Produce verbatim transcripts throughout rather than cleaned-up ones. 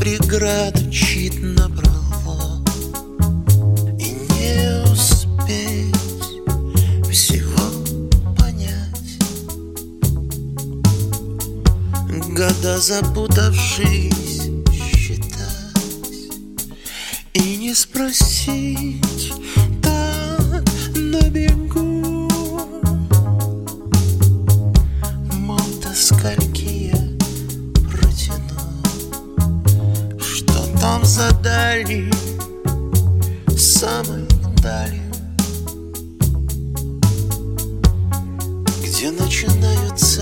Градучит напролом и не успеть всего понять. Года запутавшись считать и не спросить так на бегу, мол, до скольки я протяну. Там за дальней, самой далью, где начинаются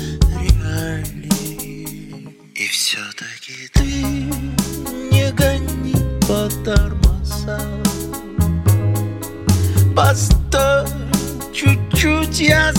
реалии. И все-таки ты не гони по тормозам. Постой, чуть-чуть я